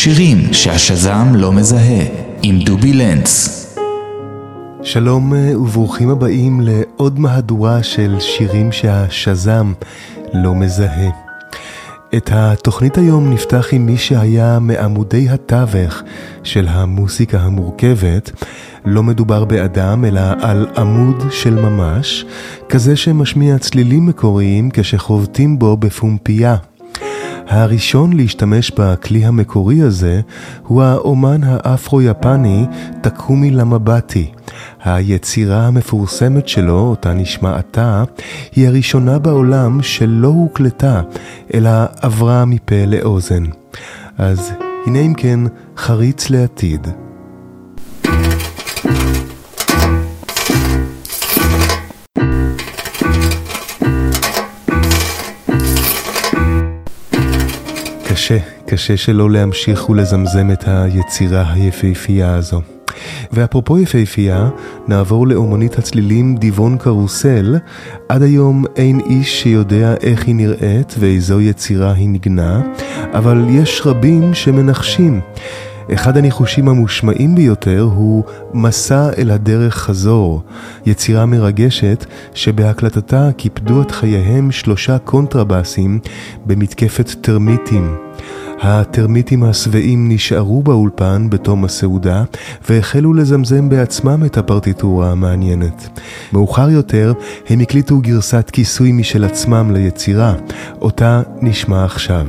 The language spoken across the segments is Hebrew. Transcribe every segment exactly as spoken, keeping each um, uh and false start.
שירים שהשזם לא מזהה, עם דובי לנץ. שלום וברוכים הבאים לעוד מהדורה של שירים שהשזם לא מזהה. את התוכנית היום נפתח עם מי שהיה מעמודי התווך של המוסיקה המורכבת. לא מדובר באדם אלא על עמוד של ממש, כזה שמשמיע צלילים מקוריים כשחובטים בו בפומפייה. הראשון להשתמש בכלי המקורי הזה הוא האומן האפרו-יפני טקומי למבטי. היצירה המפורסמת שלו, אותה נשמע עתה, היא הראשונה בעולם שלא הוקלטה, אלא עברה מפה לאוזן. אז הנה אם כן, חריץ לעתיד. קשה, קשה שלא להמשיך ולזמזם את היצירה היפהפייה הזו. ואפרופו יפהפייה, נעבור לאומנית הצלילים דיוון קרוסל. עד היום אין איש שיודע איך היא נראית ואיזו יצירה היא נגנה, אבל יש רבים שמנחשים. אחד הניחושים המושמעים ביותר הוא מסע אל הדרך חזור, יצירה מרגשת שבהקלטתה קיפדו את חייהם שלושה קונטרבסים במתקפת טרמיטים. הטרמיטים הסבעים נשארו באולפן בתום הסעודה והחלו לזמזם בעצמם את הפרטיטורה המעניינת. מאוחר יותר הם הקליטו גרסת כיסוי משל עצמם ליצירה, אותה נשמע עכשיו.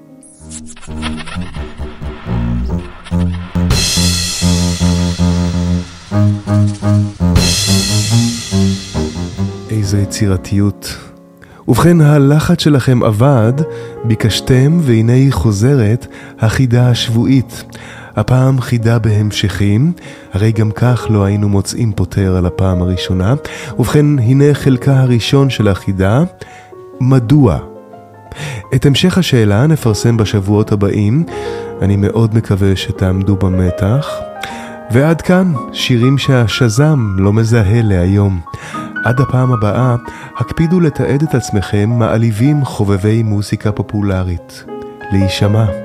איזו יצירתיות. ובכן, הלחץ שלכם עבד, ביקשתם והנה היא חוזרת, החידה השבועית. הפעם חידה בהמשכים, הרי גם כך לא היינו מוצאים פותר על הפעם הראשונה. ובכן, הנה חלקה הראשון של החידה, מדוע? את המשך השאלה נפרסם בשבועות הבאים, אני מאוד מקווה שתעמדו במתח. ועד כאן, שירים שהשזם לא מזהה להיום. עד הפעם הבאה, הקפידו לתעד את עצמכם מעליבים חובבי מוזיקה פופולרית. להישמע.